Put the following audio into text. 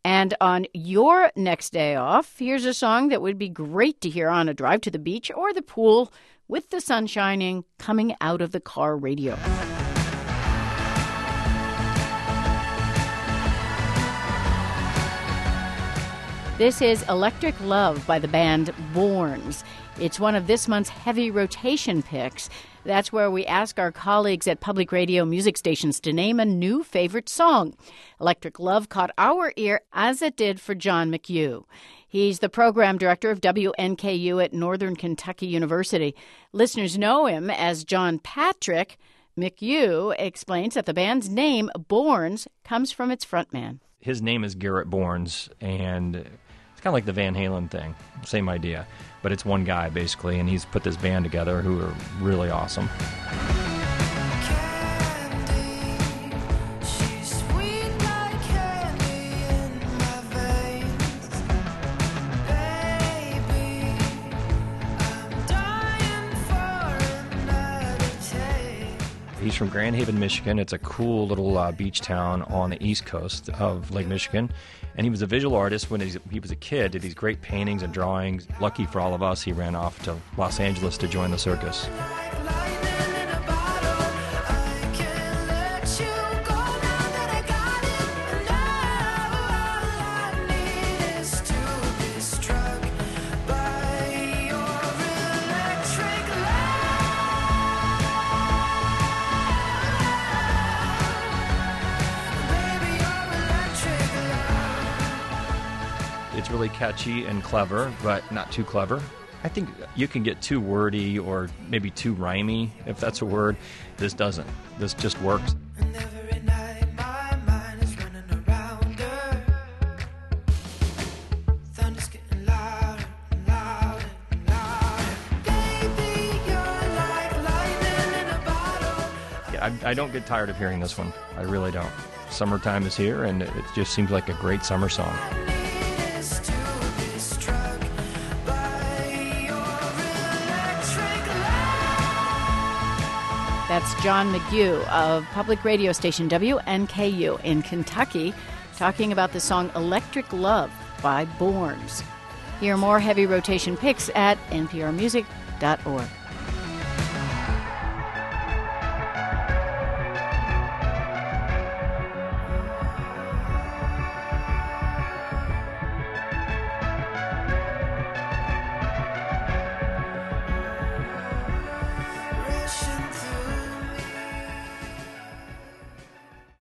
And on your next day off, here's a song that would be great to hear on a drive to the beach or the pool with the sun shining coming out of the car radio. This is Electric Love by the band Borns. It's one of this month's heavy rotation picks. That's where we ask our colleagues at public radio music stations to name a new favorite song. Electric Love caught our ear as it did for John McHugh. He's the program director of WNKU at Northern Kentucky University. Listeners know him as John Patrick. McHugh explains that the band's name, Borns, comes from its frontman. His name is Garrett Borns, and it's kind of like the Van Halen thing, same idea. But it's one guy, basically, and he's put this band together who are really awesome. He's from Grand Haven, Michigan. It's a cool little beach town on the east coast of Lake Michigan. And he was a visual artist when he was a kid, did these great paintings and drawings. Lucky for all of us, he ran off to Los Angeles to join the circus. It's really catchy and clever, but not too clever. I think you can get too wordy or maybe too rhymey, if that's a word. This doesn't. This just works. I don't get tired of hearing this one. I really don't. Summertime is here, and it just seems like a great summer song. That's John McHugh of public radio station WNKU in Kentucky, talking about the song Electric Love by Borns. Hear more heavy rotation picks at nprmusic.org.